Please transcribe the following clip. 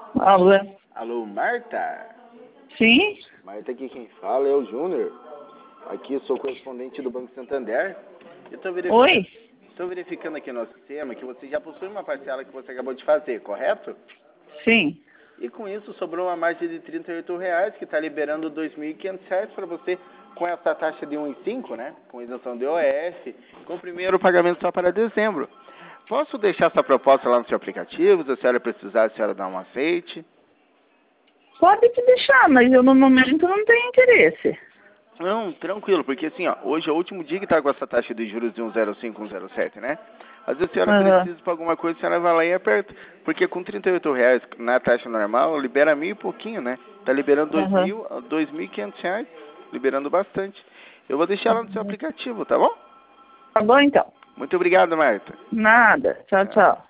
Alô? Alô, Marta? Sim? Marta, aqui quem fala é o Júnior. Aqui eu sou correspondente do Banco Santander. Eu Oi? estou verificando aqui no nosso sistema que você já possui uma parcela que você acabou de fazer, correto? Sim. E com isso sobrou uma margem de R$ 38 que está liberando R$ 2.500 para você com essa taxa de 1,5, né? Com isenção de OF, com o primeiro pagamento só para dezembro. Posso deixar essa proposta lá no seu aplicativo? Se a senhora precisar, a senhora dá um aceite. Pode te deixar, mas eu no momento não tenho interesse. Não, tranquilo, porque assim, ó, hoje é o último dia que tá com essa taxa de juros de 1,05, 1,07, né? Às vezes a senhora Aham. precisa para alguma coisa, a senhora vai lá e aperta. Porque com R$ 38 na taxa normal, libera mil e pouquinho, né? Tá liberando Aham. R$ 2.500, liberando bastante. Eu vou deixar lá no seu aplicativo, tá bom? Tá bom, então. Muito obrigado, Marta. Nada. Tchau, Tchau. tchau.